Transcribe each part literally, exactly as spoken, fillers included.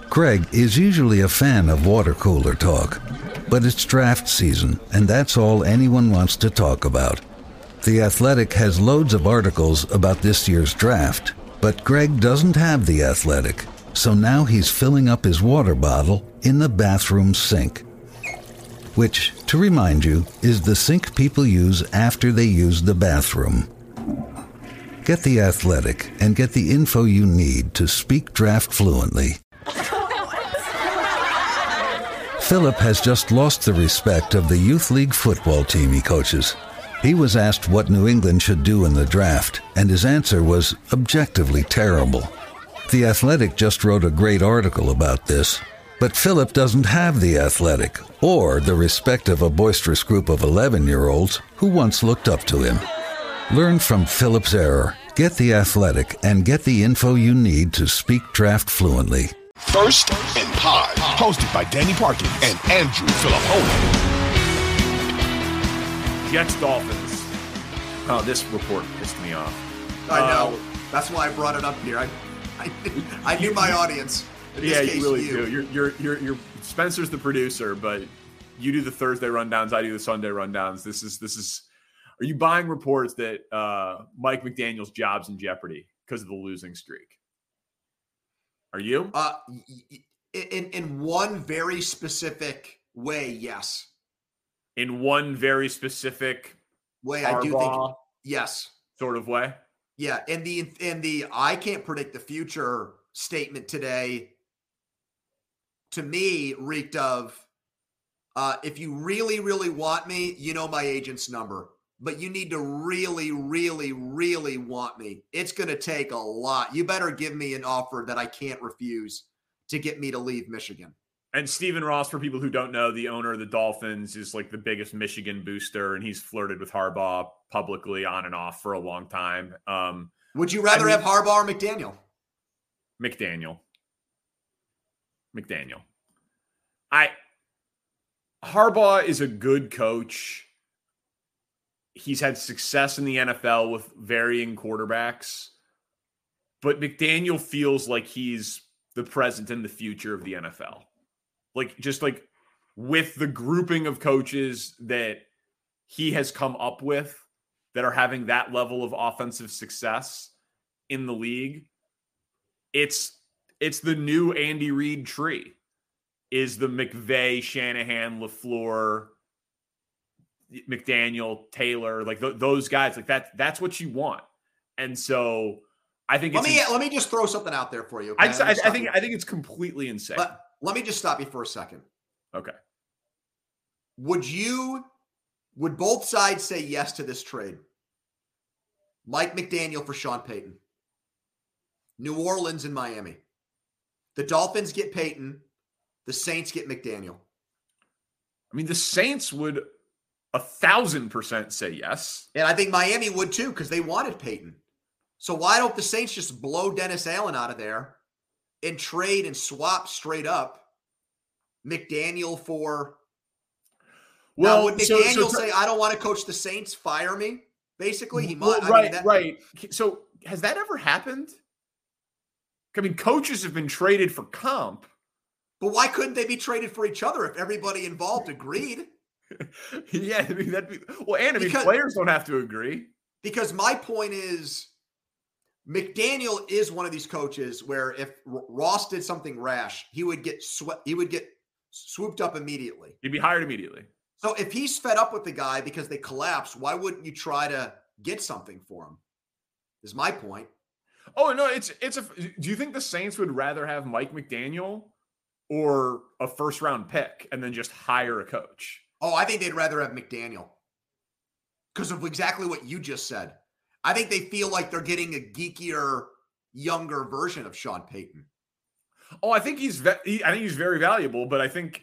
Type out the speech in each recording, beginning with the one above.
Greg is usually a fan of water cooler talk, but it's draft season, and that's all anyone wants to talk about. The Athletic has loads of articles about this year's draft, but Greg doesn't have The Athletic, so now he's filling up his water bottle in the bathroom sink. Which, to remind you, is the sink people use after they use the bathroom. Get The Athletic and get the info you need to speak draft fluently. Philip has just lost the respect of the youth league football team he coaches. He was asked what New England should do in the draft, and his answer was objectively terrible. The Athletic just wrote a great article about this, but Philip doesn't have The Athletic or the respect of a boisterous group of eleven-year-olds who once looked up to him. Learn from Philip's error, get The Athletic, and get the info you need to speak draft fluently. First and Pod, hosted by Danny Parkin and Andrew Fillipponi. Jets Dolphins. Oh, this report pissed me off. I know. Uh, That's why I brought it up here. I, I, I knew my audience. In yeah, this case, you really you. do. You're, you're, you're, you're. Spencer's the producer, but you do the Thursday rundowns. I do the Sunday rundowns. This is, this is. Are you buying reports that uh, Mike McDaniel's job's in jeopardy because of the losing streak? Are you? Uh, in in one very specific way, yes. In one very specific way, I do think yes, sort of way. Yeah, and the in the I can't predict the future statement today, to me, reeked of uh, if you really, really want me, you know my agent's number. But you need to really, really, really want me. It's going to take a lot. You better give me an offer that I can't refuse to get me to leave Michigan. And Stephen Ross, for people who don't know, the owner of the Dolphins is like the biggest Michigan booster, and he's flirted with Harbaugh publicly on and off for a long time. Um, Would you rather I mean, have Harbaugh or McDaniel? McDaniel. McDaniel. I Harbaugh is a good coach. He's had success in the N F L with varying quarterbacks, but McDaniel feels like he's the present and the future of the N F L. Like, just like with the grouping of coaches that he has come up with that are having that level of offensive success in the league, it's, it's the new Andy Reid tree is the McVay, Shanahan, LaFleur, McDaniel, Taylor, like th- those guys, like that, that's what you want. And so I think let it's me, ins- let me just throw something out there for you. Okay? I, I, I think, you. I think it's completely insane. But let me just stop you for a second. Okay. Would you, would both sides say yes to this trade? Mike McDaniel for Sean Payton, New Orleans and Miami. The Dolphins get Payton. The Saints get McDaniel. I mean, the Saints would a thousand percent say yes. And I think Miami would too, because they wanted Peyton. So why don't the Saints just blow Dennis Allen out of there and trade and swap straight up McDaniel for... Well, now, would McDaniel so, so, say, I don't want to coach the Saints, fire me? Basically, he well, might. Right, I mean, that, right. So has that ever happened? I mean, coaches have been traded for comp. But why couldn't they be traded for each other if everybody involved agreed? yeah, I mean, that'd be well, and I mean, because, players don't have to agree. Because my point is, McDaniel is one of these coaches where if Ross did something rash, he would get swept, he would get swooped up immediately. He'd be hired immediately. So if he's fed up with the guy because they collapse, why wouldn't you try to get something for him? Is my point. Oh no, it's it's a. Do you think the Saints would rather have Mike McDaniel or a first round pick and then just hire a coach? Oh, I think they'd rather have McDaniel because of exactly what you just said. I think they feel like they're getting a geekier, younger version of Sean Payton. Oh, I think he's ve- he, I think he's very valuable, but I think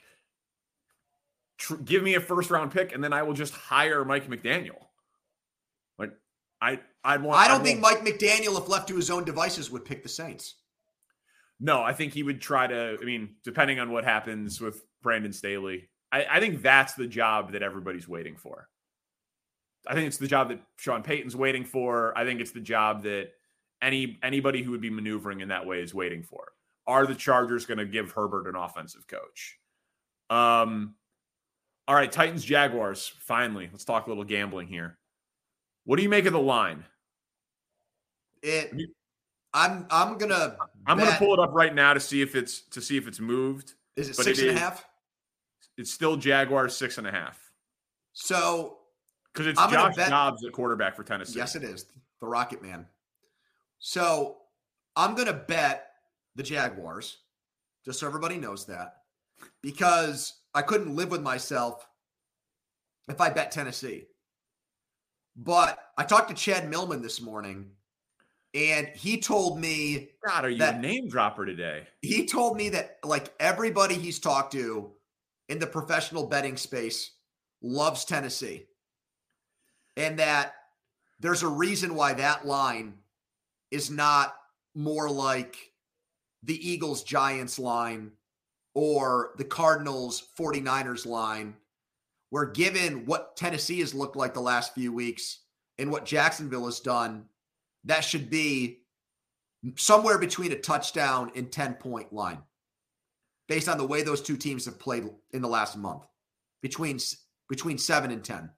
tr- give me a first round pick and then I will just hire Mike McDaniel. Like I I'd want. I don't I'd think want, Mike McDaniel, if left to his own devices, would pick the Saints. No, I think he would try to. I mean, depending on what happens with Brandon Staley, I, I think that's the job that everybody's waiting for. I think it's the job that Sean Payton's waiting for. I think it's the job that any anybody who would be maneuvering in that way is waiting for. are the Chargers going to give Herbert an offensive coach? Um, all right, Titans, Jaguars. Finally, let's talk a little gambling here. What do you make of the line? It. I'm. I'm gonna. I'm bet, gonna pull it up right now to see if it's to see if it's moved. Is it six and a half? It's still Jaguars six and a half. So because it's I'm Josh bet, Dobbs at quarterback for Tennessee. Yes, it is the Rocket Man. So I'm gonna bet the Jaguars, just so everybody knows that, because I couldn't live with myself if I bet Tennessee. But I talked to Chad Millman this morning, and he told me, God, are you that, a name dropper today? He told me that like everybody he's talked to in the professional betting space loves Tennessee. And that there's a reason why that line is not more like the Eagles Giants line or the Cardinals forty-niners line, where given what Tennessee has looked like the last few weeks and what Jacksonville has done, that should be somewhere between a touchdown and ten-point line based on the way those two teams have played in the last month, between, between seven and ten.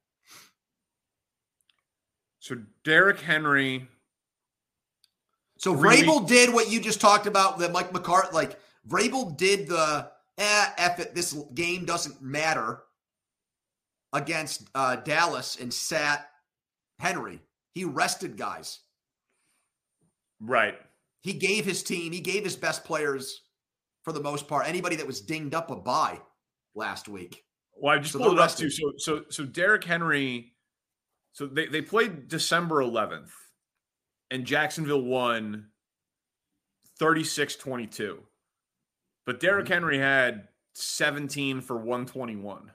So Derrick Henry. So really- Vrabel did what you just talked about, that Mike McCarthy, like Vrabel did the, eh, F it, this game doesn't matter against uh, Dallas and sat Henry. He rested guys. Right. He gave his team, he gave his best players, for the most part, anybody that was dinged up a bye last week. Well, I just So pulled it they're up too. So, so, so Derrick Henry. So they, they played December eleventh, and Jacksonville won thirty-six twenty-two. But Derrick Mm-hmm. Henry had seventeen for one twenty-one.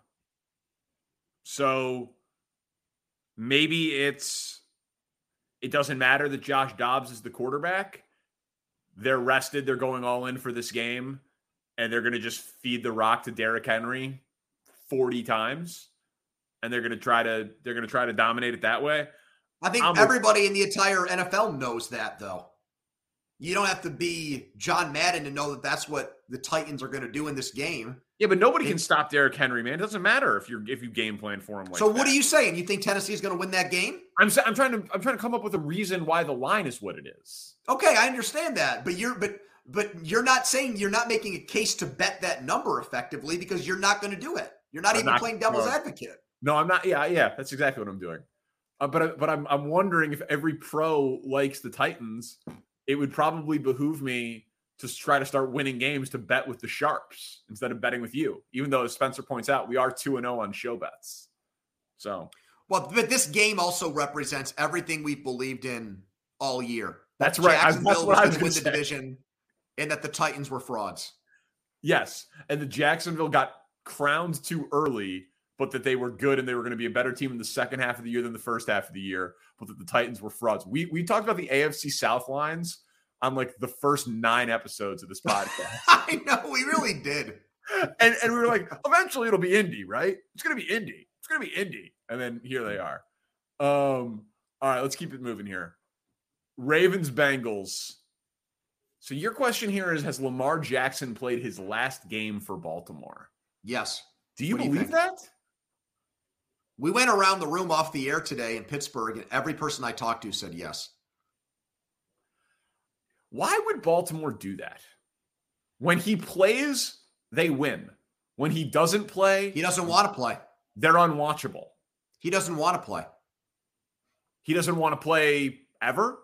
So maybe it's it doesn't matter that Josh Dobbs is the quarterback. They're rested. They're going all in for this game, and they're going to just feed the rock to Derrick Henry forty times, and they're going to try to they're going to try to dominate it that way. I think I'm everybody with- in the entire N F L knows that, though. You don't have to be John Madden to know that that's what the Titans are going to do in this game. Yeah, but nobody it, can stop Derrick Henry, man. It doesn't matter if you're if you game plan for him like So that. what are you saying? You think Tennessee is going to win that game? I'm I'm trying to I'm trying to come up with a reason why the line is what it is. Okay, I understand that, but you're but but you're not saying you're not making a case to bet that number effectively because you're not going to do it. You're not I'm even not- playing devil's no. advocate. No, I'm not. Yeah, yeah, that's exactly what I'm doing. Uh, but but I'm I'm wondering if every pro likes the Titans, it would probably behoove me to try to start winning games to bet with the sharps instead of betting with you. Even though, as Spencer points out, we are two and zero on show bets. So Well, but this game also represents everything we've believed in all year. that's right. I, Jacksonville that's was what I going was to going win to the say. division, and that the Titans were frauds. Yes, and the Jacksonville got crowned too early, but that they were good and they were going to be a better team in the second half of the year than the first half of the year, but that the Titans were frauds. We we talked about the A F C South lines on like the first nine episodes of this podcast. I know, we really did. and, and we were like, eventually it'll be Indy, right? It's going to be Indy. It's going to be Indy. And then here they are. Um, all right, let's keep it moving here. Ravens, Bengals. So your question here is, has Lamar Jackson played his last game for Baltimore? Yes. Do you What do you believe think? that? We went around the room off the air today in Pittsburgh, and every person I talked to said yes. Why would Baltimore do that? When he plays, they win. When he doesn't play, He doesn't want to play. they're unwatchable. He doesn't want to play. He doesn't want to play ever?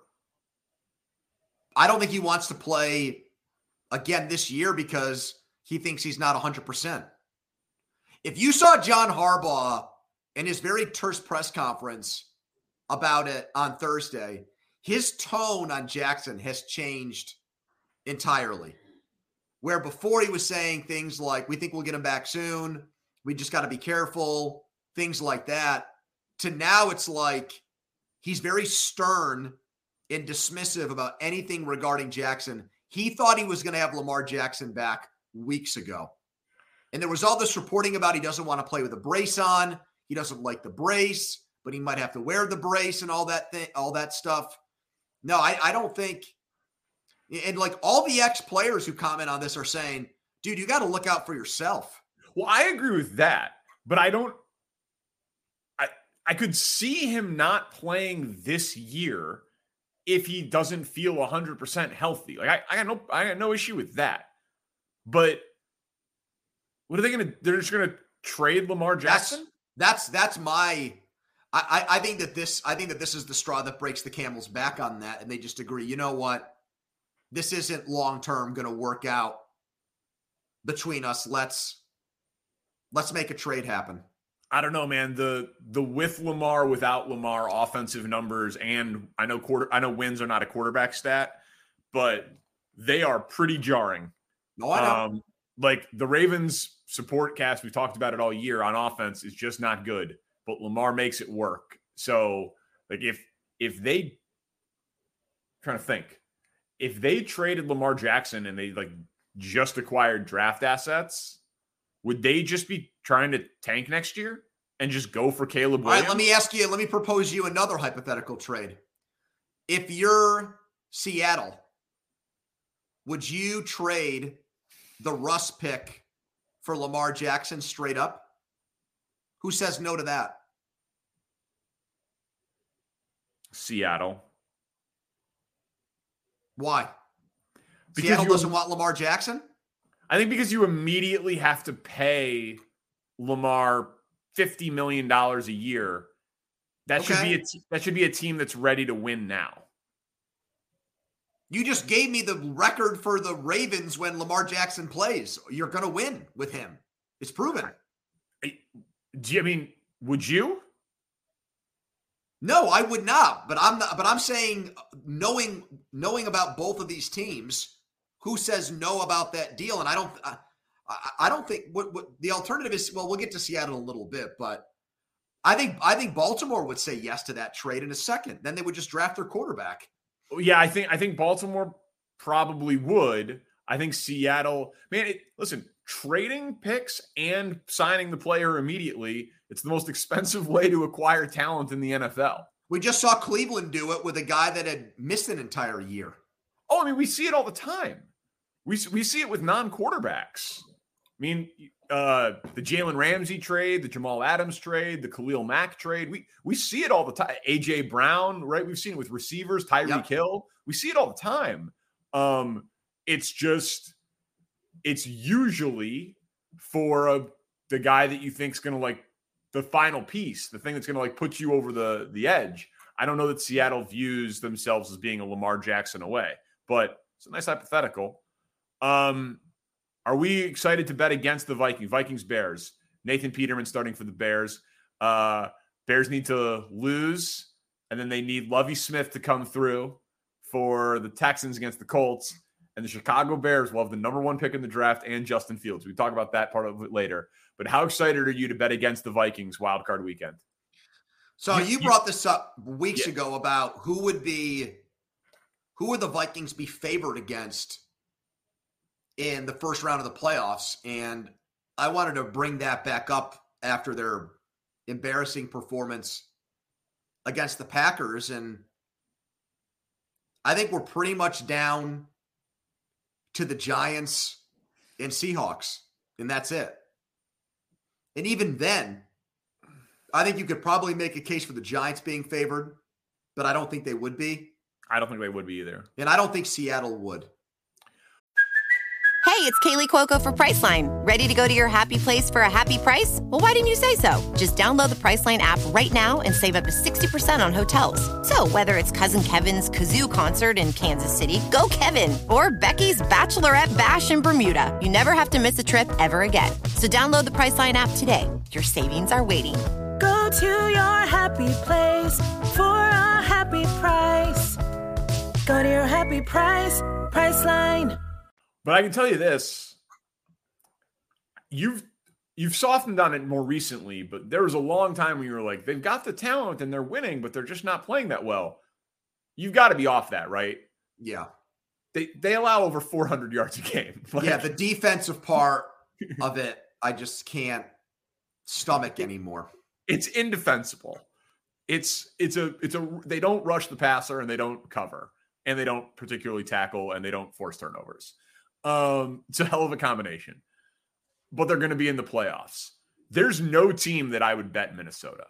I don't think he wants to play again this year because he thinks he's not one hundred percent. If you saw John Harbaugh in his very terse press conference about it on Thursday, his tone on Jackson has changed entirely. Where before he was saying things like, we think we'll get him back soon, we just got to be careful, things like that, to now it's like he's very stern and dismissive about anything regarding Jackson. He thought he was going to have Lamar Jackson back weeks ago. And there was all this reporting about he doesn't want to play with a brace on. He doesn't like the brace, but he might have to wear the brace and all that thing, all that stuff. No, I, I don't think And like all the ex-players who comment on this are saying, dude, you got to look out for yourself. Well, I agree with that, but I don't I I could see him not playing this year if he doesn't feel one hundred percent healthy. Like I, I got no I got no issue with that. But what are they going to they're just going to trade Lamar Jackson? That's that's, that's my I, I think that this I think that this is the straw that breaks the camel's back on that, and they just agree, you know what? This isn't long-term going to work out between us. Let's let's make a trade happen. I don't know, man. The the with Lamar, without Lamar offensive numbers, and I know quarter I know wins are not a quarterback stat, but they are pretty jarring. No, I know. Um, like the Ravens support cast, we've talked about it all year on offense, is just not good, but Lamar makes it work. So like if if they I'm trying to think. If they traded Lamar Jackson and they like just acquired draft assets, would they just be trying to tank next year and just go for Caleb Williams? All right, let me ask you, let me propose you another hypothetical trade. If you're Seattle, would you trade the Russ pick for Lamar Jackson straight up? Who says no to that? Seattle. Why? Because Seattle you, doesn't want Lamar Jackson? I think because you immediately have to pay Lamar fifty million dollars a year. That Okay. should be a t- that should be a team that's ready to win now. You just gave me the record for the Ravens when Lamar Jackson plays. You're going to win with him. It's proven. Do you, I mean, would you? No, I would not. But I'm not. But I'm saying, knowing knowing about both of these teams, who says no about that deal? And I don't. I, I don't think what, what the alternative is. Well, we'll get to Seattle in a little bit, but I think I think Baltimore would say yes to that trade in a second. Then they would just draft their quarterback. Yeah, I think I think Baltimore probably would. I think Seattle, man, it, listen, trading picks and signing the player immediately, it's the most expensive way to acquire talent in the N F L. We just saw Cleveland do it with a guy that had missed an entire year. Oh, I mean, we see it all the time. We we see it with non-quarterbacks. I mean, uh, the Jalen Ramsey trade, the Jamal Adams trade, the Khalil Mack trade. We we see it all the time. A J Brown, right? We've seen it with receivers, Tyreek Yep. Hill. We see it all the time. Um, it's just, it's usually for a, the guy that you think is going to like the final piece, the thing that's going to like put you over the the edge. I don't know that Seattle views themselves as being a Lamar Jackson away, but it's a nice hypothetical. Um, are we excited to bet against the Vikings? Vikings Bears. Nathan Peterman starting for the Bears. Uh, Bears need to lose, and then they need Lovie Smith to come through for the Texans against the Colts. And the Chicago Bears will have the number one pick in the draft and Justin Fields. We talk about that part of it later. But how excited are you to bet against the Vikings wild card weekend? So You- you, you- brought this up weeks Yeah. ago about who would be, who would the Vikings be favored against in the first round of the playoffs. And I wanted to bring that back up after their embarrassing performance against the Packers. And I think we're pretty much down to the Giants and Seahawks, and that's it. And even then, I think you could probably make a case for the Giants being favored, but I don't think they would be. I don't think they would be either. And I don't think Seattle would. Hey, it's Kaylee Cuoco for Priceline. Ready to go to your happy place for a happy price? Well, why didn't you say so? Just download the Priceline app right now and save up to sixty percent on hotels. So whether it's Cousin Kevin's Kazoo Concert in Kansas City, go Kevin, or Becky's Bachelorette Bash in Bermuda, you never have to miss a trip ever again. So download the Priceline app today. Your savings are waiting. Go to your happy place for a happy price. Go to your happy price, Priceline. But I can tell you this. You've you've softened on it more recently, but there was a long time when you were like, they've got the talent and they're winning, but they're just not playing that well. You've got to be off that, right? Yeah. They they allow over four hundred yards a game. Like, Yeah, the defensive part of it, I just can't stomach anymore. it's indefensible. It's it's a it's a they don't rush the passer and they don't cover. and they don't particularly tackle, and they don't force turnovers. Um, it's a hell of a combination. But they're going to be in the playoffs. There's no team that I would bet Minnesota.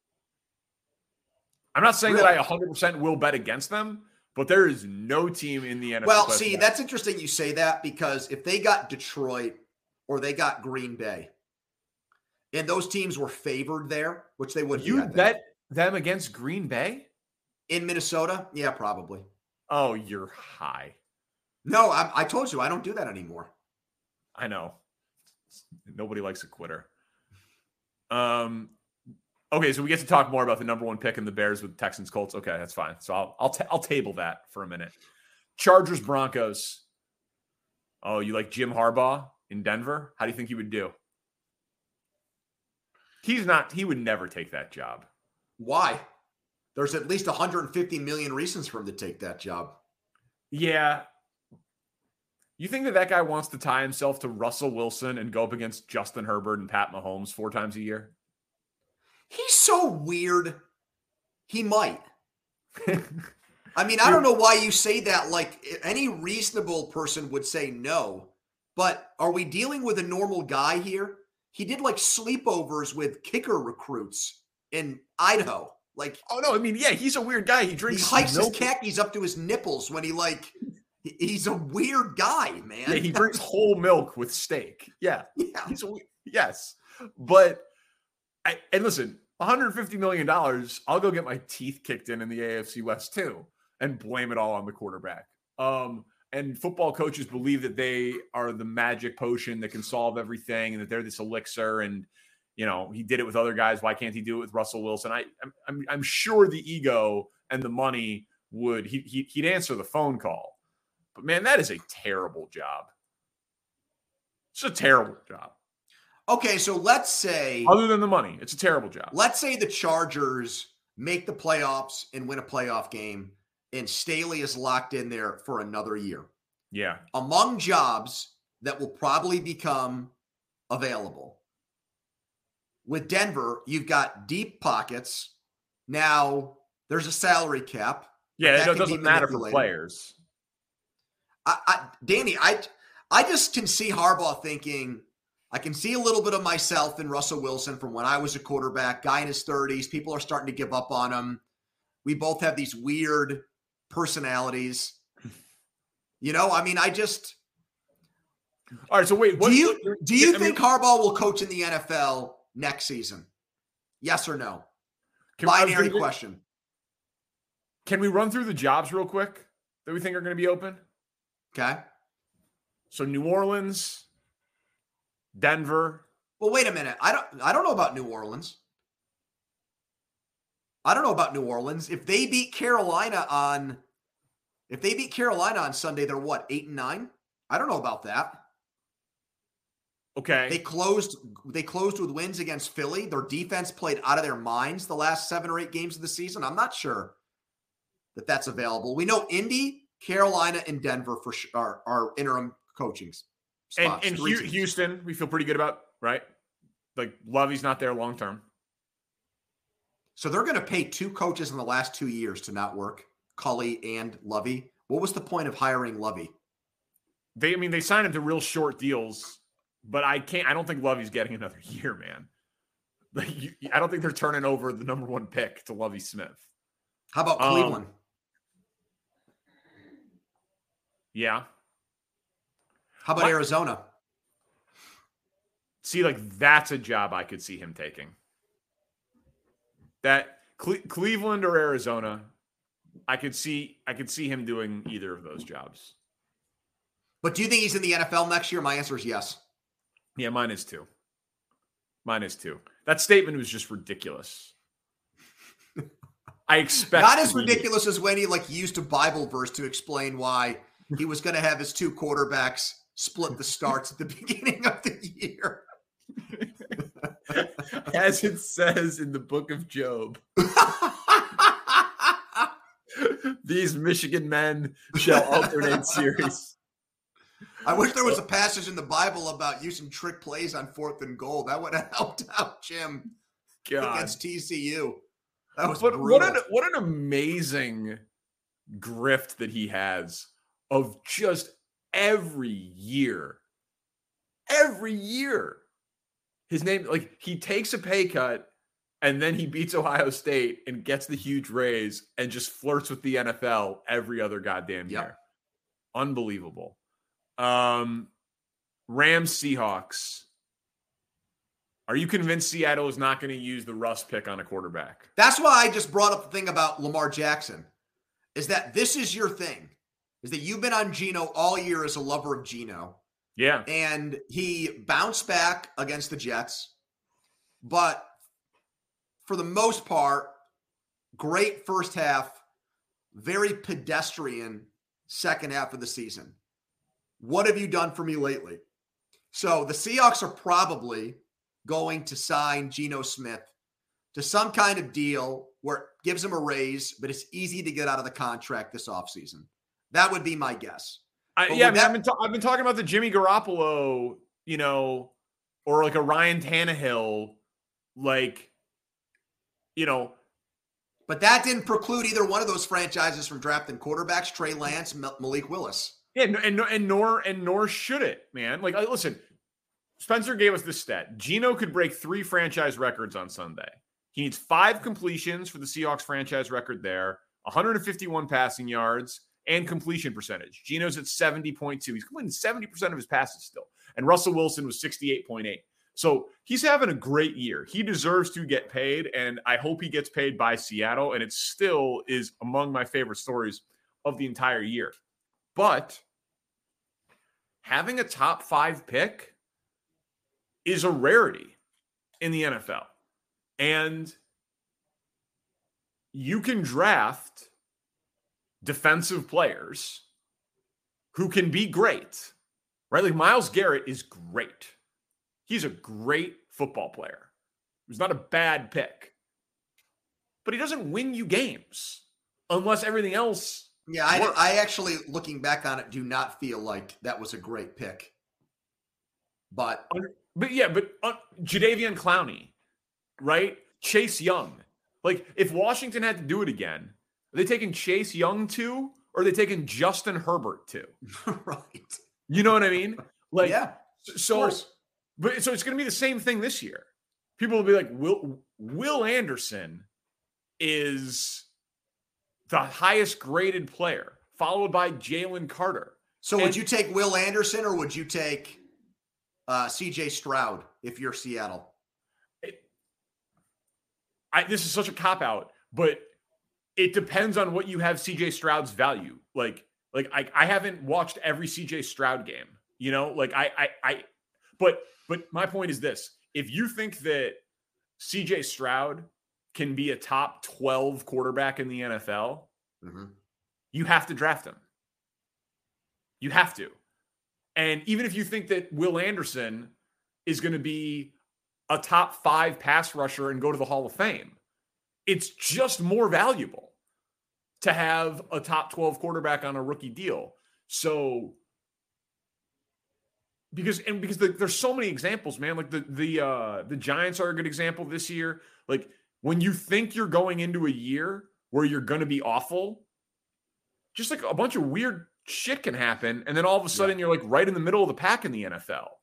I'm not saying Really? that I one hundred percent will bet against them, but there is no team in the N F C. Well, see, that's interesting you say that, because if they got Detroit or they got Green Bay, and those teams were favored there, which they would. You bet them against Green Bay? In Minnesota? Yeah, probably. Oh, you're high. No, I, I told you I don't do that anymore. I know. Nobody likes a quitter. Um. Okay, so we get to talk more about the number one pick in the Bears with Texans Colts. Okay, that's fine. So I'll I'll, ta- I'll table that for a minute. Chargers Broncos. Oh, you like Jim Harbaugh in Denver? How do you think he would do? He's not. He would never take that job. Why? There's at least one hundred fifty million reasons for him to take that job. Yeah. You think that that guy wants to tie himself to Russell Wilson and go up against Justin Herbert and Pat Mahomes four times a year? He's so weird. He might. I mean, I don't know why you say that. Like, any reasonable person would say no. But are we dealing with a normal guy here? He did like sleepovers with kicker recruits in Idaho. Like, oh no, I mean, yeah, he's a weird guy. He he drinks. hikes milk. his khakis up to his nipples when he like. He's a weird guy, man. Yeah, he drinks whole milk with steak. Yeah, Yeah. he's a yes, but I and listen, one hundred fifty million dollars. I'll go get my teeth kicked in in the A F C West too, and blame it all on the quarterback. Um, and football coaches believe that they are the magic potion that can solve everything, and that they're this elixir. And you know, he did it with other guys. Why can't he do it with Russell Wilson? I, I'm, I'm, I'm sure the ego and the money would he, he he'd answer the phone call. But man, that is a terrible job. It's a terrible job. Okay, so let's say, Other than the money, it's a terrible job. let's say the Chargers make the playoffs and win a playoff game, and Staley is locked in there for another year. Yeah. Among jobs that will probably become available, with Denver, you've got deep pockets. Now, there's a salary cap. Yeah, That it can doesn't be matter for manipulated. players. I, I, Danny, I, I just can see Harbaugh thinking, I can see a little bit of myself in Russell Wilson from when I was a quarterback, guy in his thirties. People are starting to give up on him. We both have these weird personalities. You know, I mean, I just All right, so wait. What, do you what- do you I think mean, Harbaugh will coach in the N F L next season? Yes or no? can, I was Binary gonna- question. Can we run through the jobs real quick that we think are going to be open? Okay. So New Orleans, Denver. Well, wait a minute. I don't I don't know about New Orleans. I don't know about New Orleans. If they beat Carolina on if they beat Carolina on Sunday, they're what, eight and nine? I don't know about that. Okay. They closed they closed with wins against Philly. Their defense played out of their minds the last seven or eight games of the season. I'm not sure that that's available. We know Indy, Carolina, and Denver for sure are, are interim coaching and spots. and Three Hu- teams. Houston, we feel pretty good about, right? Like Lovey's not there long term. So they're going to pay two coaches in the last two years to not work, Culley and Lovey. What was the point of hiring Lovey? They, I mean, they signed him to real short deals, but I can't. I don't think Lovey's getting another year, man. Like, you, I don't think they're turning over the number one pick to Lovey Smith. How about Um, Cleveland? Yeah. How about what- Arizona? See, like that's a job I could see him taking. That Cle- Cleveland or Arizona, I could see. I could see him doing either of those jobs. But do you think he's in the N F L next year? My answer is yes. Yeah, mine is too. Mine is too. That statement was just ridiculous. I expect Not as to be- ridiculous as when he like used a Bible verse to explain why he was going to have his two quarterbacks split the starts at the beginning of the year. as it says in the book of Job. These Michigan men shall alternate series. I wish there was a passage in the Bible about using trick plays on fourth and goal. That would have helped out Jim God. against T C U. That was But brutal. what an what an amazing grift that he has of just every year, every year, his name, like he takes a pay cut and then he beats Ohio State and gets the huge raise and just flirts with the N F L every other goddamn year. Yep. Unbelievable. Um, Rams Seahawks. Are you convinced Seattle is not going to use the Russ pick on a quarterback? That's why I just brought up the thing about Lamar Jackson, is that this is your thing, is that you've been on Geno all year as a lover of Geno. Yeah. And he bounced back against the Jets, but for the most part, great first half, very pedestrian second half of the season. What have you done for me lately? So the Seahawks are probably going to sign Geno Smith to some kind of deal where it gives him a raise, but it's easy to get out of the contract this offseason. That would be my guess. I, yeah, I mean, that, I've, been ta- I've been talking about the Jimmy Garoppolo, you know, or like a Ryan Tannehill, like, you know. But that didn't preclude either one of those franchises from drafting quarterbacks, Trey Lance, Malik Willis. Yeah, and, and, and nor and nor should it, man. Like, listen, Spencer gave us this stat. Geno could break three franchise records on Sunday. He needs five completions for the Seahawks franchise record there, one hundred fifty-one passing yards, and completion percentage. Geno's at seventy point two. He's completing seventy percent of his passes still. And Russell Wilson was sixty-eight point eight. So he's having a great year. He deserves to get paid, and I hope he gets paid by Seattle, and it still is among my favorite stories of the entire year. But having a top five pick is a rarity in the N F L. And you can draft defensive players who can be great, right? Like Myles Garrett is great. He's a great football player. He's not a bad pick, but he doesn't win you games unless everything else. Yeah, I, I actually, looking back on it, do not feel like that was a great pick. But, but yeah, but uh, Jadeveon Clowney, right? Chase Young. Like, if Washington had to do it again, are they taking Chase Young too, or are they taking Justin Herbert too? Right. You know what I mean? Like, yeah. So, but so it's going to be the same thing this year. People will be like, Will Will Anderson is the highest graded player, followed by Jalen Carter. So, and, would you take Will Anderson, or would you take uh, C J Stroud if you're Seattle? It, I, this is such a cop-out, but it depends on what you have C J Stroud's value. Like, like I, I haven't watched every C J Stroud game, you know, like I, I, I, but, but my point is this: if you think that C J Stroud can be a top twelve quarterback in the N F L, mm-hmm. you have to draft him. You have to. And even if you think that Will Anderson is going to be a top five pass rusher and go to the Hall of Fame, it's just more valuable to have a top twelve quarterback on a rookie deal. So, because, and because the, there's so many examples, man, like the, the, uh, the Giants are a good example this year. Like when you think you're going into a year where you're going to be awful, just like a bunch of weird shit can happen. And then all of a sudden yeah. you're like right in the middle of the pack in the N F L.